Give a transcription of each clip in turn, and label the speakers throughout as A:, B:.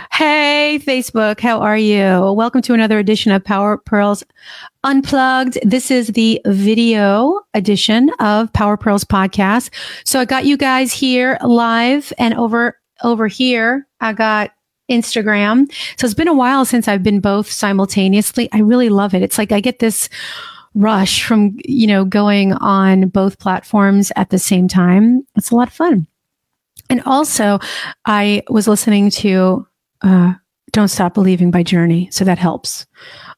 A: Hey, Facebook, how are you? Welcome to another edition of Power Pearls Unplugged. This is the video edition of Power Pearls podcast. So I got you guys here live, and over here, I got Instagram. So it's been a while since I've been both simultaneously. I really love it. It's like I get this rush from, going on both platforms at the same time. It's a lot of fun. And also, I was listening to Don't Stop Believing by Journey. So that helps.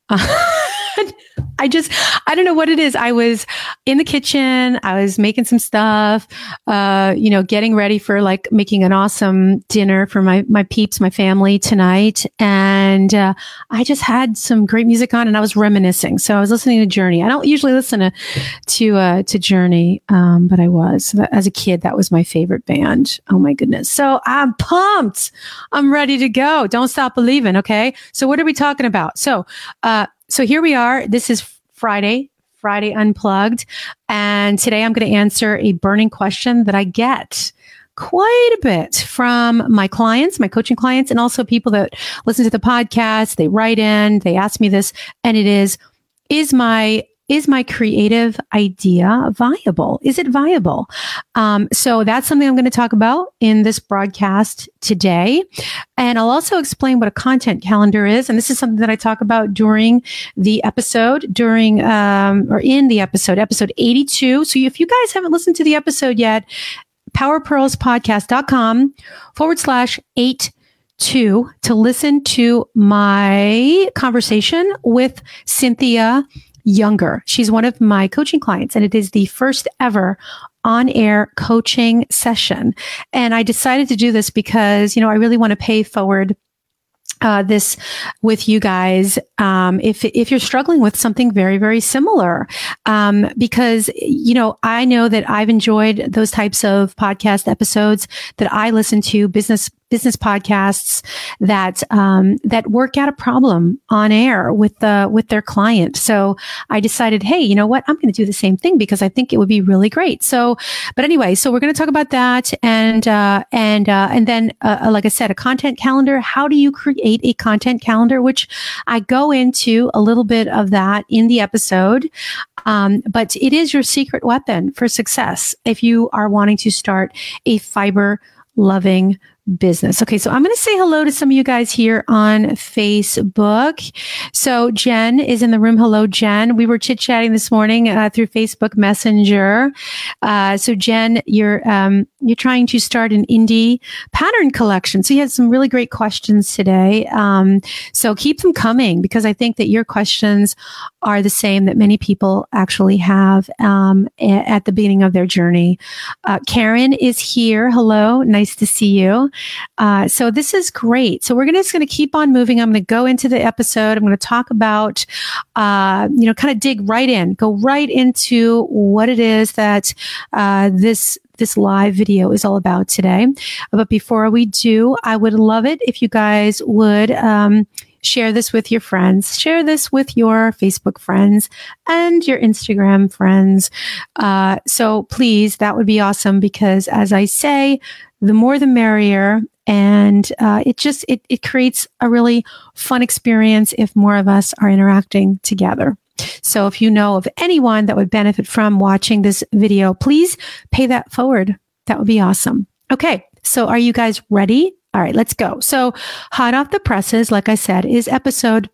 A: I don't know what it is. I was in the kitchen. I was making some stuff, getting ready for making an awesome dinner for my peeps, my family tonight. And I just had some great music on and I was reminiscing. So I was listening to Journey. I don't usually listen to Journey, but I was. As a kid, that was my favorite band. Oh my goodness. So I'm pumped. I'm ready to go. Don't stop believing. Okay. So what are we talking about? So here we are. This is Friday Unplugged. And today I'm going to answer a burning question that I get quite a bit from my clients, my coaching clients, and also people that listen to the podcast. They write in, they ask me this, and it is my creative idea viable? Is it viable? So that's something I'm going to talk about in this broadcast today. And I'll also explain what a content calendar is. And this is something that I talk about during the episode, in the episode 82. So if you guys haven't listened to the episode yet, powerpearlspodcast.com/82 to listen to my conversation with Cynthia Younger. She's one of my coaching clients, and it is the first ever on-air coaching session. And I decided to do this because, I really want to pay forward this with you guys. If you're struggling with something very, very similar, because, I know that I've enjoyed those types of podcast episodes that I listen to, business podcasts that work out a problem on air with their client. So I decided, hey, you know what? I'm going to do the same thing because I think it would be really great. So, but anyway, so we're going to talk about that. And then, like I said, a content calendar. How do you create a content calendar? Which I go into a little bit of that in the episode. But it is your secret weapon for success if you are wanting to start a fiber loving business. Okay, so I'm going to say hello to some of you guys here on Facebook. So Jen is in the room. Hello, Jen. We were chit-chatting this morning through Facebook Messenger. So Jen, you're trying to start an indie pattern collection. So you had some really great questions today. So keep them coming because I think that your questions are the same that many people actually have at the beginning of their journey. Karen is here. Hello, nice to see you. So this is great. So we're just going to keep on moving. I'm going to go into the episode. I'm going to talk about, kind of dig right in, go right into what it is that this live video is all about today. But before we do, I would love it if you guys would share this with your friends, share this with your Facebook friends and your Instagram friends. So please, that would be awesome because as I say, the more the merrier. And it creates a really fun experience if more of us are interacting together. So if you know of anyone that would benefit from watching this video, please pay that forward. That would be awesome. Okay. So are you guys ready? All right, let's go. So hot off the presses, like I said, is episode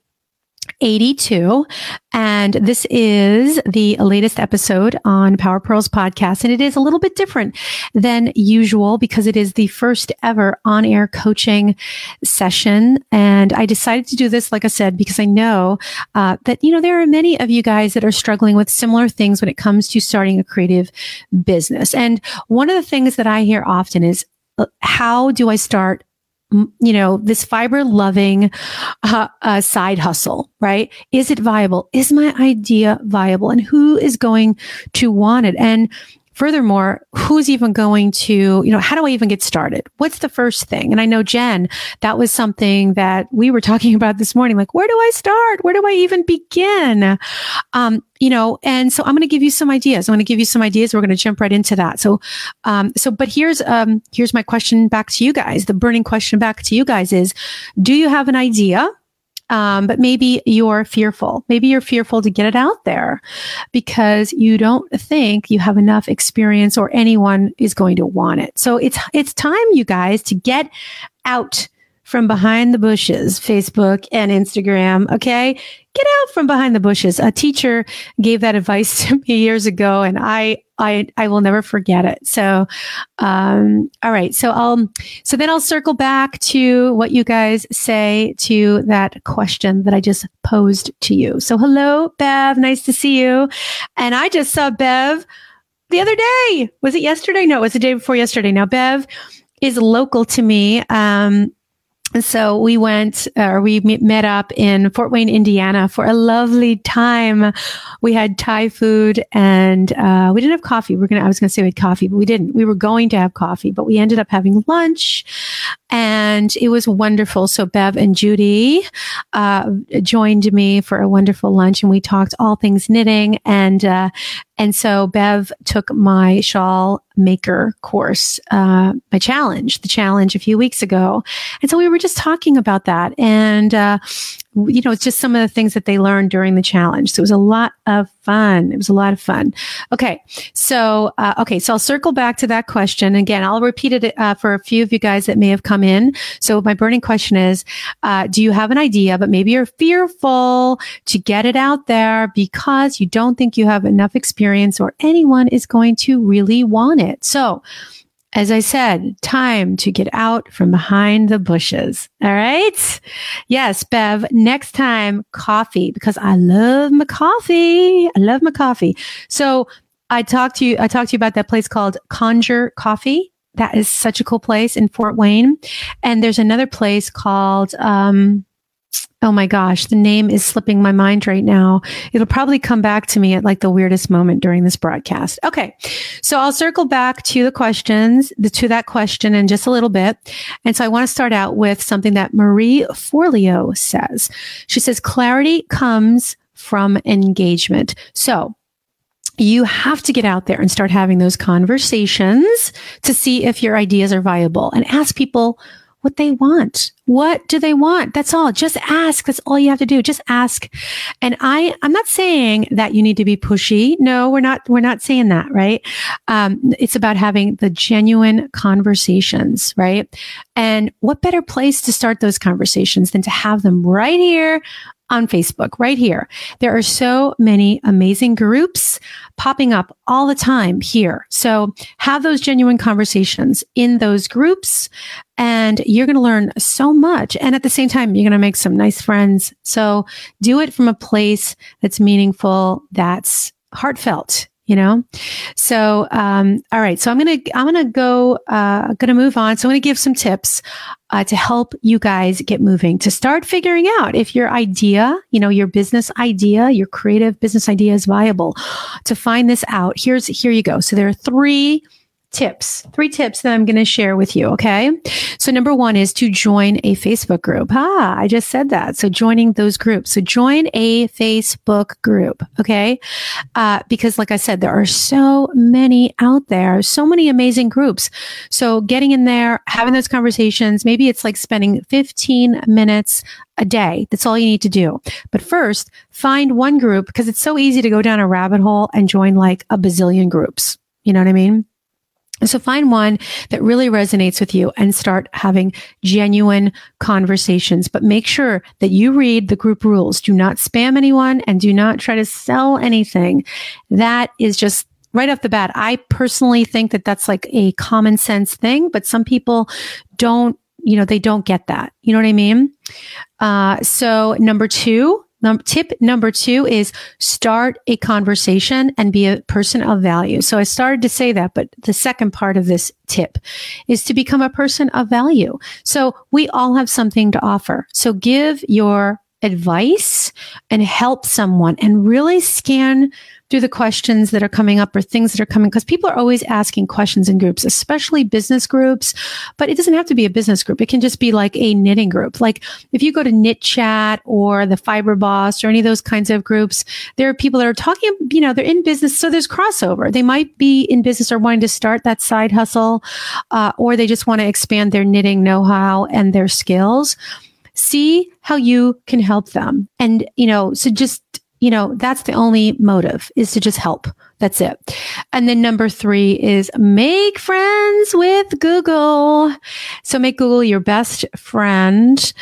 A: 82. And this is the latest episode on Power Pearls podcast. And it is a little bit different than usual because it is the first ever on-air coaching session. And I decided to do this, like I said, because I know that, there are many of you guys that are struggling with similar things when it comes to starting a creative business. And one of the things that I hear often is, how do I start this fiber loving side hustle, right? Is it viable? Is my idea viable? And who is going to want it? And furthermore, who's even going to, how do I even get started? What's the first thing? And I know, Jen, that was something that we were talking about this morning. Like, where do I start? Where do I even begin? And so I'm going to give you some ideas. We're going to jump right into that. But here's my question back to you guys. The burning question back to you guys is, do you have an idea? But maybe you're fearful. Maybe you're fearful to get it out there because you don't think you have enough experience or anyone is going to want it. So it's time, you guys, to get out from behind the bushes, Facebook and Instagram. Okay. Get out from behind the bushes. A teacher gave that advice to me years ago, and I will never forget it. So, all right. So then I'll circle back to what you guys say to that question that I just posed to you. So hello, Bev. Nice to see you. And I just saw Bev the other day. Was it yesterday? No, it was the day before yesterday. Now, Bev is local to me. So we met up in Fort Wayne, Indiana for a lovely time. We had Thai food and, we didn't have coffee. I was going to say we had coffee, but we didn't. We were going to have coffee, but we ended up having lunch and it was wonderful. So Bev and Judy, joined me for a wonderful lunch and we talked all things knitting and so Bev took my shawl maker course, the challenge a few weeks ago. And so we were just talking about that. And, it's just some of the things that they learned during the challenge. So it was a lot of fun. Okay. So I'll circle back to that question. Again, I'll repeat it for a few of you guys that may have come in. So my burning question is, do you have an idea, but maybe you're fearful to get it out there because you don't think you have enough experience or anyone is going to really want it. So as I said, time to get out from behind the bushes. All right. Yes, Bev, next time, coffee, because I love my coffee. So I talked to you about that place called Conjure Coffee. That is such a cool place in Fort Wayne. And there's another place called, oh my gosh, the name is slipping my mind right now. It'll probably come back to me at like the weirdest moment during this broadcast. Okay. So I'll circle back to that question in just a little bit. And so I want to start out with something that Marie Forleo says. She says, clarity comes from engagement. So you have to get out there and start having those conversations to see if your ideas are viable and ask people what they want. What do they want? That's all. Just ask. That's all you have to do. Just ask. And I'm not saying that you need to be pushy. No, we're not saying that, right? It's about having the genuine conversations, right? And what better place to start those conversations than to have them right here on Facebook, right here. There are so many amazing groups popping up all the time here. So have those genuine conversations in those groups and you're going to learn so much. And at the same time, you're going to make some nice friends. So do it from a place that's meaningful, that's heartfelt. So, all right. So I'm going to move on. So I'm going to give some tips, to help you guys get moving, to start figuring out if your idea, your business idea, your creative business idea is viable. To find this out, here you go. So there are three tips that I'm going to share with you. Okay. So number one is to join a Facebook group. I just said that. So joining those groups. So join a Facebook group. Okay. Because like I said, there are so many out there, so many amazing groups. So getting in there, having those conversations, maybe it's like spending 15 minutes a day. That's all you need to do. But first, find one group because it's so easy to go down a rabbit hole and join like a bazillion groups. You know what I mean? So find one that really resonates with you and start having genuine conversations, but make sure that you read the group rules. Do not spam anyone and do not try to sell anything. That is just right off the bat. I personally think that that's like a common sense thing, but some people don't, they don't get that. You know what I mean? So tip number two is start a conversation and be a person of value. So I started to say that, but the second part of this tip is to become a person of value. So we all have something to offer. So give your advice and help someone and really scan through the questions that are coming up or things that are coming, because people are always asking questions in groups, especially business groups, but it doesn't have to be a business group. It can just be like a knitting group. Like if you go to Knit Chat or the Fiber Boss or any of those kinds of groups, there are people that are talking, they're in business. So there's crossover. They might be in business or wanting to start that side hustle, or they just want to expand their knitting know-how and their skills. See how you can help them. And, so just, that's the only motive, is to just help. That's it. And then number 3 is make friends with Google. So make Google your best friend.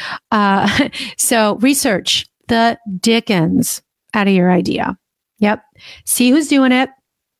A: So research the dickens out of your idea. Yep. See who's doing it.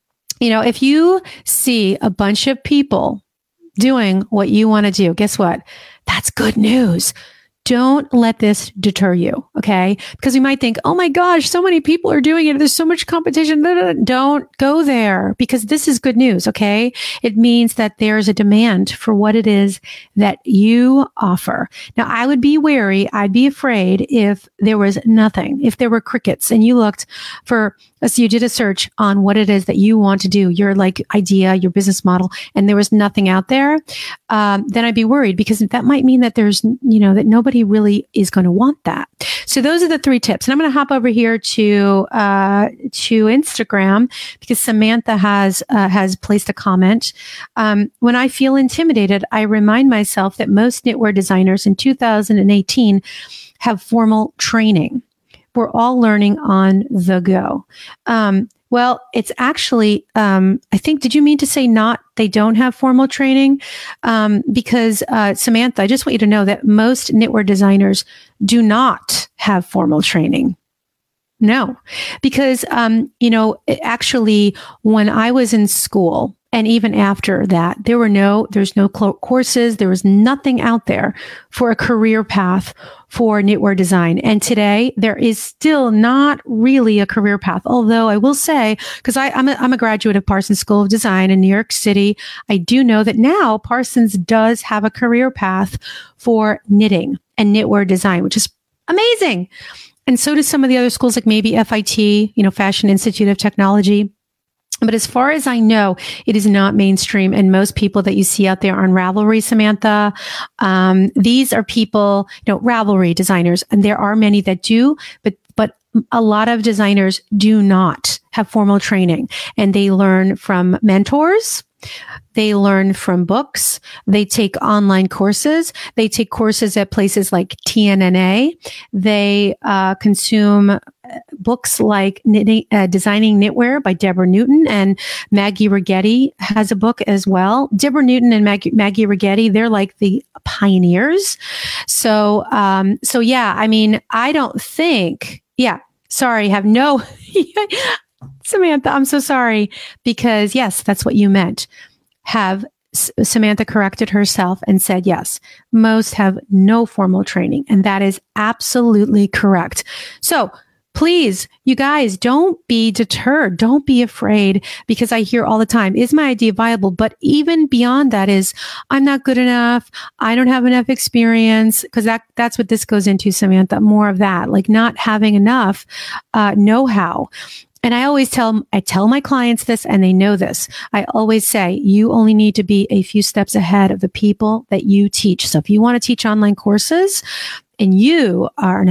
A: If you see a bunch of people doing what you want to do, guess what? That's good news. Don't let this deter you, okay? Because you might think, oh my gosh, so many people are doing it. There's so much competition. Don't go there, because this is good news, okay? It means that there's a demand for what it is that you offer. Now, I would be wary. I'd be afraid if there was nothing, if there were crickets and you looked for, so you did a search on what it is that you want to do, your idea, your business model, and there was nothing out there, then I'd be worried, because that might mean that there's, that nobody really is going to want that. So those are the 3 tips. And I'm going to hop over here to Instagram, because Samantha has placed a comment. When I feel intimidated, I remind myself that most knitwear designers in 2018 have formal training. We're all learning on the go. Well, it's actually, I think, did you mean to say they don't have formal training? Because, Samantha, I just want you to know that most knitwear designers do not have formal training. No, because, actually, when I was in school, and even after that, there's no courses. There was nothing out there for a career path for knitwear design. And today there is still not really a career path. Although I will say, because I'm a graduate of Parsons School of Design in New York City, I do know that now Parsons does have a career path for knitting and knitwear design, which is amazing. And so do some of the other schools, like maybe FIT, Fashion Institute of Technology. But as far as I know, it is not mainstream. And most people that you see out there on Ravelry, Samantha, these are people, Ravelry designers, and there are many that do, but a lot of designers do not have formal training, and they learn from mentors. They learn from books. They take online courses. They take courses at places like TNNA. They consume books like Designing Knitwear by Deborah Newton, and Maggie Righetti has a book as well. Deborah Newton and Maggie Righetti, they're like the pioneers. So yeah, I don't think, sorry, have no, Samantha, I'm so sorry, because yes, that's what you meant. Samantha corrected herself and said, yes, most have no formal training. And that is absolutely correct. So please, you guys, don't be deterred. Don't be afraid, because I hear all the time, is my idea viable? But even beyond that is, I'm not good enough. I don't have enough experience, because that's what this goes into, Samantha, more of that, like not having enough know-how. And I tell my clients this, and they know this. I always say, you only need to be a few steps ahead of the people that you teach. So if you want to teach online courses and you are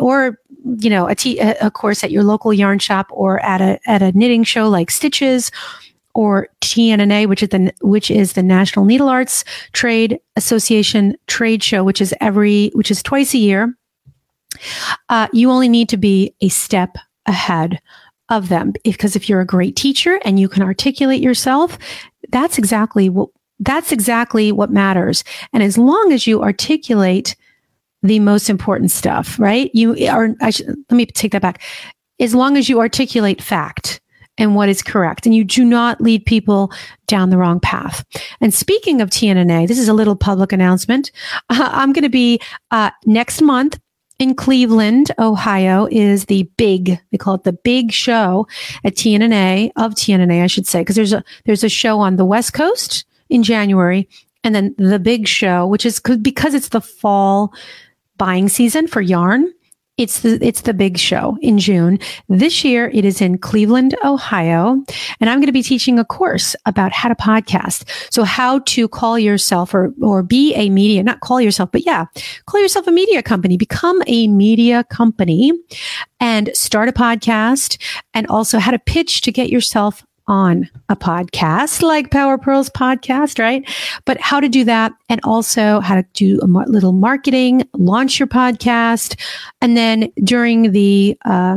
A: a course at your local yarn shop, or at a knitting show like Stitches, or TNNA, which is the National Needle Arts Trade Association trade show, which is twice a year, you only need to be a step ahead of them, because if you're a great teacher and you can articulate yourself, that's exactly what matters. And as long as you articulate the most important stuff, right? Let me take that back. As long as you articulate fact and what is correct, and you do not lead people down the wrong path. And speaking of TNNA, this is a little public announcement. I'm going to be next month in Cleveland, Ohio, is they call it the big show at TNNA, I should say, because there's a show on the West Coast in January, and then the big show, which is because it's the fall buying season for yarn It's the big show in June. This year, it is in Cleveland, Ohio. And I'm going to be teaching a course about how to podcast. So how to call yourself or be a media, not call yourself, but call yourself a media company, become a media company and start a podcast, and also how to pitch to get yourself on a podcast like Power Pearls podcast, right? But how to do that, and also how to do a little marketing, launch your podcast. And then during the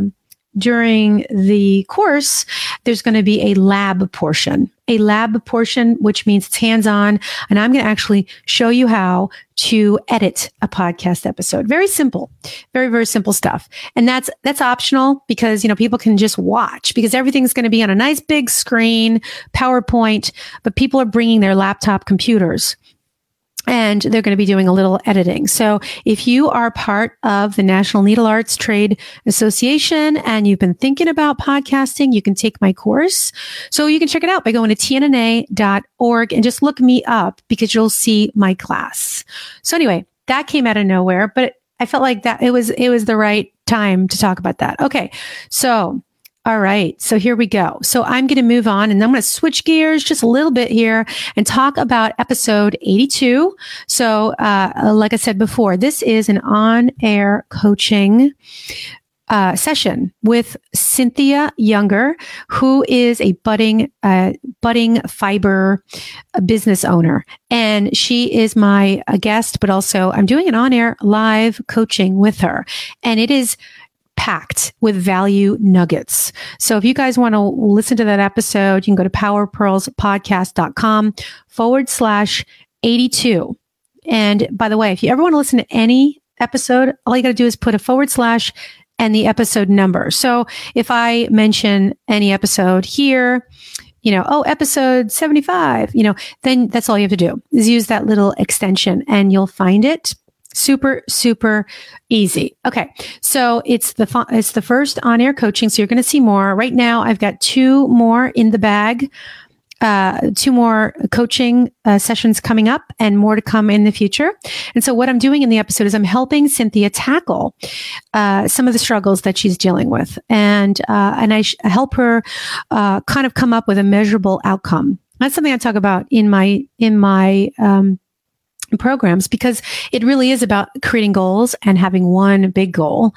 A: course, there's going to be a lab portion, which means it's hands-on. And I'm going to actually show you how to edit a podcast episode. Very simple, very, very simple stuff. And that's optional because, people can just watch, because everything's going to be on a nice big screen, PowerPoint, but people are bringing their laptop computers. And they're going to be doing a little editing. So if you are part of the National Needle Arts Trade Association and you've been thinking about podcasting, you can take my course. So you can check it out by going to tnna.org and just look me up, because you'll see my class. So anyway, that came out of nowhere, but I felt like that it was the right time to talk about that. Okay. So all right. So here we go. So I'm going to move on, and I'm going to switch gears just a little bit here and talk about episode 82. So, like I said before, this is an on-air coaching session with Cynthia Younger, who is a budding fiber business owner. And she is my guest, but also I'm doing an on-air live coaching with her. And it is packed with value nuggets. So if you guys want to listen to that episode, you can go to powerpearlspodcast.com/82. And by the way, if you ever want to listen to any episode, all you got to do is put a / and the episode number. So if I mention any episode here, episode 75, then that's all you have to do is use that little extension and you'll find it. Super, super easy. Okay. So it's the first on-air coaching. So you're going to see more. Right now, I've got 2 more in the bag, 2 more coaching sessions coming up, and more to come in the future. And so what I'm doing in the episode is I'm helping Cynthia tackle some of the struggles that she's dealing with. And I help her kind of come up with a measurable outcome. That's something I talk about in my programs, because it really is about creating goals and having one big goal,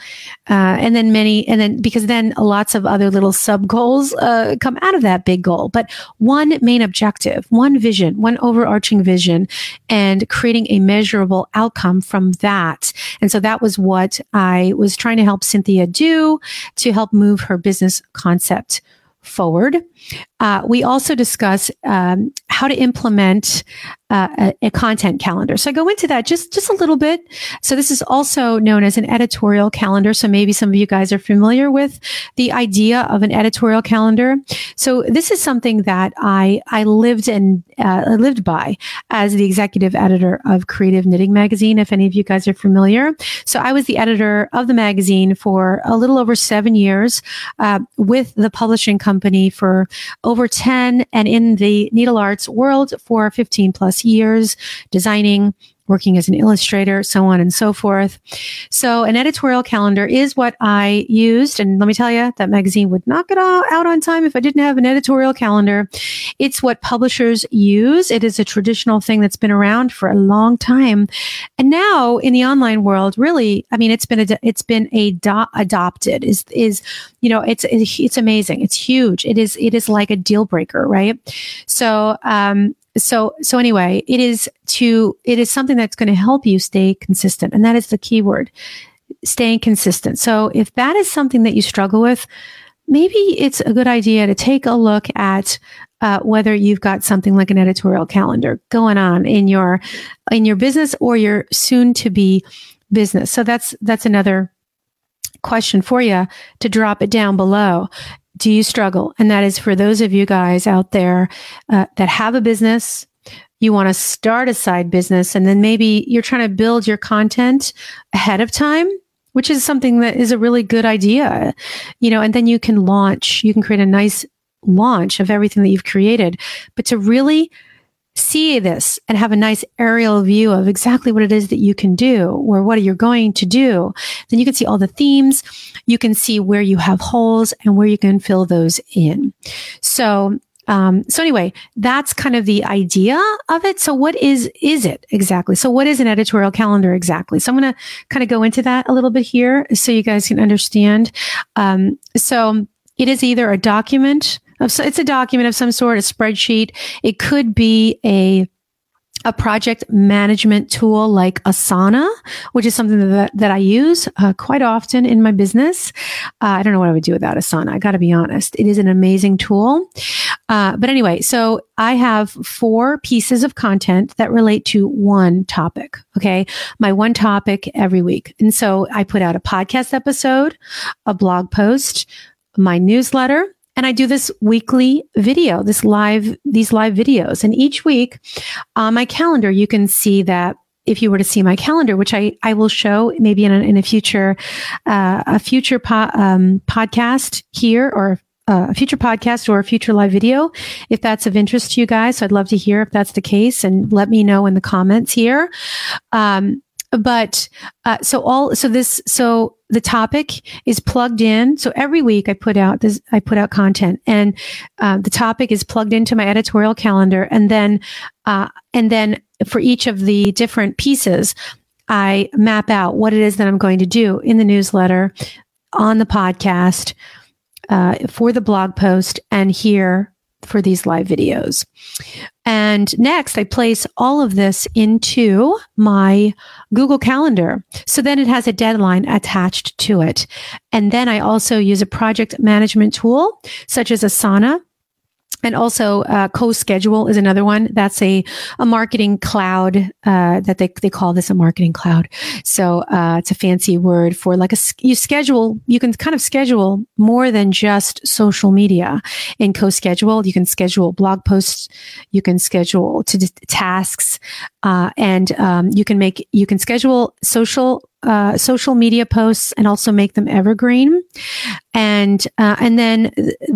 A: because then lots of other little sub goals come out of that big goal, but one main objective, one vision, one overarching vision, and creating a measurable outcome from that. And so that was what I was trying to help Cynthia do to help move her business concept forward. We also discuss how to implement a content calendar. So I go into that just a little bit. So this is also known as an editorial calendar. So maybe some of you guys are familiar with the idea of an editorial calendar. So this is something that I lived by as the executive editor of Creative Knitting Magazine, if any of you guys are familiar. So I was the editor of the magazine for a little over 7 years, with the publishing company for over 10, and in the needle arts world for 15 plus years, designing, working as an illustrator, so on and so forth. So an editorial calendar is what I used. And let me tell you, that magazine would not get out on time if I didn't have an editorial calendar. It's what publishers use. It is a traditional thing that's been around for a long time. And now in the online world, really, I mean, it's been adopted. It's amazing. It's huge. It is like a deal breaker, right? So anyway, it is something that's going to help you stay consistent. And that is the key word, staying consistent. So if that is something that you struggle with, maybe it's a good idea to take a look at whether you've got something like an editorial calendar going on in your business or your soon to be business. So that's another question for you to drop it down below. Do you struggle? And that is for those of you guys out there that have a business, you want to start a side business, and then maybe you're trying to build your content ahead of time, which is something that is a really good idea, and then you can create a nice launch of everything that you've created. But to really see this and have a nice aerial view of exactly what it is that you can do or what you're going to do, then you can see all the themes. You can see where you have holes and where you can fill those in. So anyway, that's kind of the idea of it. So what is it exactly? So what is an editorial calendar exactly? So I'm going to kind of go into that a little bit here so you guys can understand. So it is either a document it's a document of some sort, a spreadsheet. It could be a project management tool like Asana, which is something that I use quite often in my business. I don't know what I would do without Asana. I got to be honest. It is an amazing tool. But anyway, so I have 4 pieces of content that relate to one topic. Okay. My one topic every week. And so I put out a podcast episode, a blog post, my newsletter, and I do this weekly video, these live videos. And each week on my calendar, you can see that if you were to see my calendar, which I will show maybe in a future podcast here, or a future podcast or a future live video, if that's of interest to you guys. So I'd love to hear if that's the case, and let me know in the comments here. So the topic is plugged in. So every week I put out content, and the topic is plugged into my editorial calendar. And then for each of the different pieces, I map out what it is that I'm going to do in the newsletter, on the podcast, for the blog post, and here for these live videos. And next, I place all of this into my Google Calendar. So then it has a deadline attached to it. And then I also use a project management tool such as Asana. And also, CoSchedule is another one. That's a marketing cloud, that they call this a marketing cloud. So, it's a fancy word for like you can kind of schedule more than just social media in CoSchedule. You can schedule blog posts, you can schedule tasks, and you can schedule social media posts and also make them evergreen. And then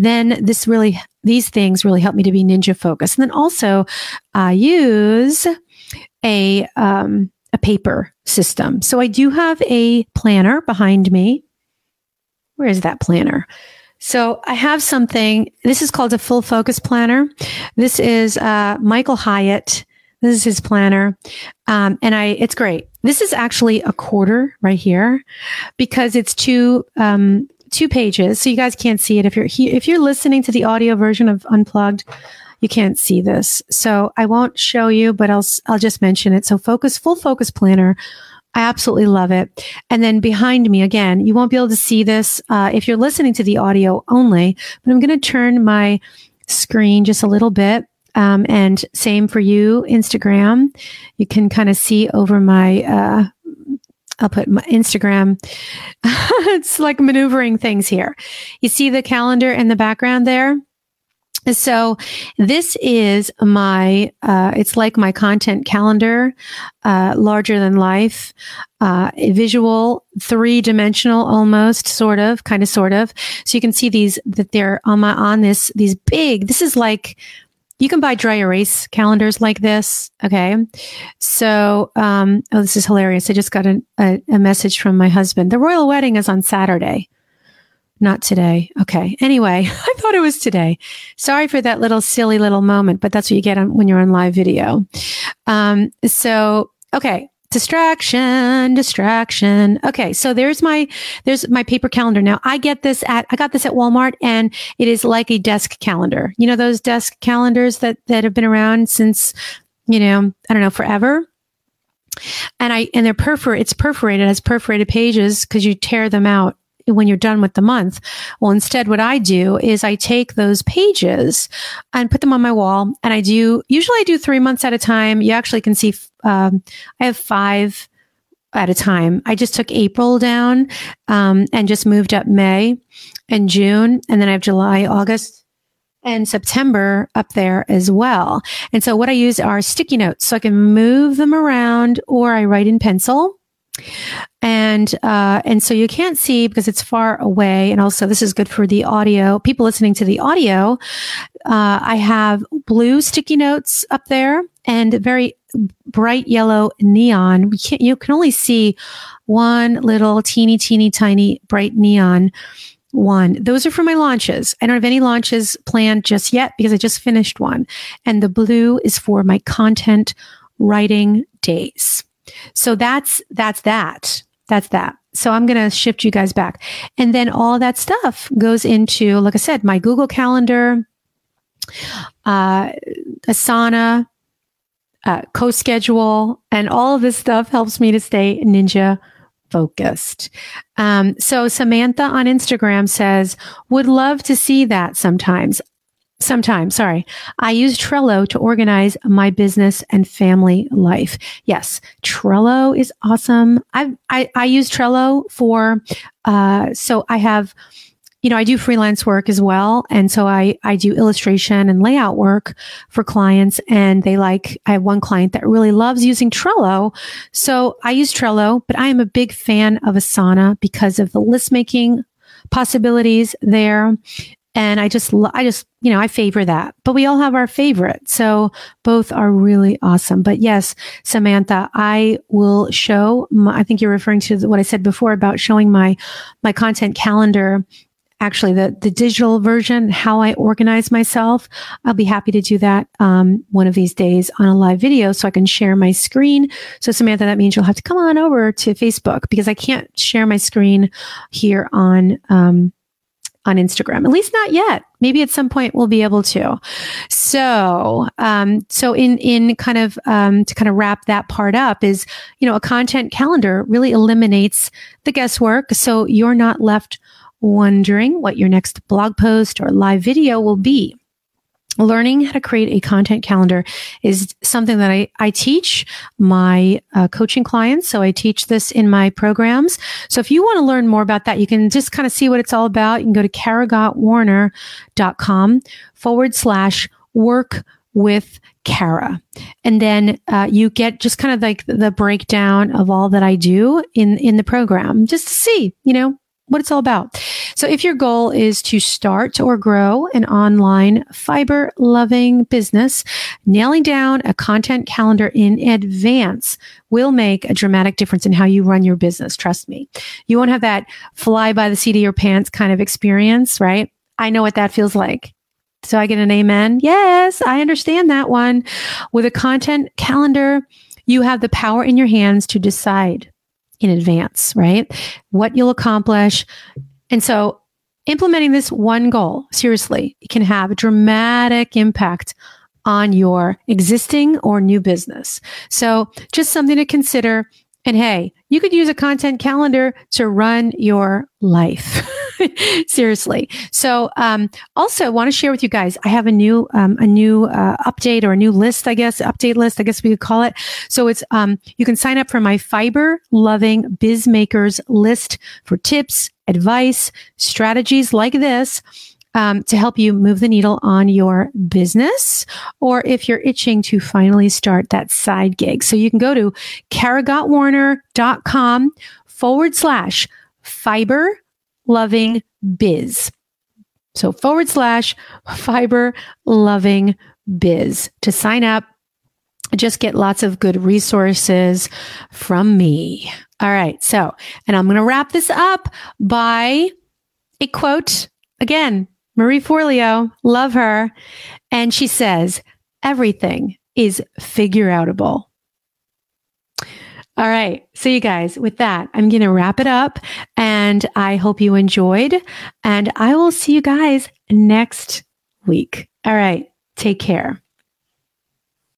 A: these things really help me to be ninja focused. And then also I use a paper system. So I do have a planner behind me. Where is that planner? So I have something, this is called a full focus planner. This is Michael Hyatt. This is his planner. It's great. This is actually a quarter right here because it's two pages. So you guys can't see it. If you're listening to the audio version of Unplugged, you can't see this. So I won't show you, but I'll just mention it. So full focus planner. I absolutely love it. And then behind me, again, you won't be able to see this, if you're listening to the audio only, but I'm going to turn my screen just a little bit. And same for you, Instagram. You can kind of see over my, I'll put my Instagram. It's like maneuvering things here. You see the calendar in the background there? So this is it's like my content calendar, larger than life, visual, 3-dimensional, almost, sort of. So you can see that they're these big, this is like, you can buy dry erase calendars like this. Okay. So, this is hilarious. I just got a message from my husband. The royal wedding is on Saturday, not today. Okay. Anyway, I thought it was today. Sorry for that silly little moment, but that's what you get when you're on live video. Okay. Distraction. Okay. So there's my paper calendar. Now I got this at Walmart, and it is like a desk calendar. You know, those desk calendars that have been around since, I don't know, forever. And they're it's perforated, it has perforated pages because you tear them out when you're done with the month. Well, instead, what I do is I take those pages and put them on my wall, and usually I do 3 months at a time. You actually can see, I have 5 at a time. I just took April down, and just moved up May and June. And then I have July, August, and September up there as well. And so what I use are sticky notes, so I can move them around, or I write in pencil. And And so you can't see because it's far away. And also this is good for the audio, people listening to the audio. I have blue sticky notes up there and very bright yellow neon. You can only see one little teeny tiny bright neon one. Those are for my launches. I don't have any launches planned just yet because I just finished one. And the blue is for my content writing days. So that's that. So I'm going to shift you guys back. And then all that stuff goes into, like I said, my Google Calendar, Asana, CoSchedule, and all of this stuff helps me to stay ninja focused. So Samantha on Instagram says, would love to see that sometimes. Sorry. I use Trello to organize my business and family life. Yes, Trello is awesome. I use Trello for, so I have, I do freelance work as well. And so I do illustration and layout work for clients, and I have one client that really loves using Trello. So I use Trello, but I am a big fan of Asana because of the list making possibilities there. And I favor that, but we all have our favorite. So both are really awesome. But yes, Samantha, I will show I think you're referring to what I said before about showing my content calendar, actually the digital version, how I organize myself. I'll be happy to do that one of these days on a live video so I can share my screen. So Samantha, that means you'll have to come on over to Facebook because I can't share my screen here on Instagram, at least not yet. Maybe at some point we'll be able to. So in kind of, to kind of wrap that part up is, a content calendar really eliminates the guesswork. So you're not left wondering what your next blog post or live video will be. Learning how to create a content calendar is something that I teach my coaching clients. So I teach this in my programs. So if you want to learn more about that, you can just kind of see what it's all about. You can go to karagottwarner.com/work with Kara. And then you get just kind of like the breakdown of all that I do in the program, just to see, what it's all about. So if your goal is to start or grow an online fiber loving business, nailing down a content calendar in advance will make a dramatic difference in how you run your business. Trust me. You won't have that fly by the seat of your pants kind of experience, right? I know what that feels like. So I get an amen. Yes, I understand that one. With a content calendar, you have the power in your hands to decide in advance, right? What you'll accomplish. And so implementing this one goal, seriously, it can have a dramatic impact on your existing or new business. So just something to consider. And hey, you could use a content calendar to run your life. Seriously. So, also want to share with you guys, I have a new update or a new list, update list, I guess we could call it. So it's, you can sign up for my fiber loving biz makers list for tips, advice, strategies like this, to help you move the needle on your business, or if you're itching to finally start that side gig. So you can go to karagottwarner.com/fiber loving biz. So /fiber loving biz to sign up. Just get lots of good resources from me. All right. So, and I'm going to wrap this up by a quote again. Marie Forleo, love her. And she says, everything is figure-outable. All right. So you guys, with that, I'm going to wrap it up, and I hope you enjoyed, and I will see you guys next week. All right. Take care.